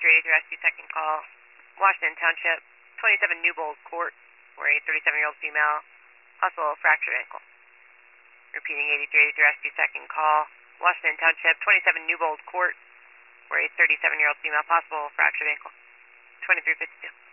8383 rescue second call. Washington Township, 27 Newbold Court, where a 37-year-old female, possible fractured ankle. Repeating 8383 rescue second call. Washington Township, 27 Newbold Court, where a 37-year-old female, possible fractured ankle. 2352.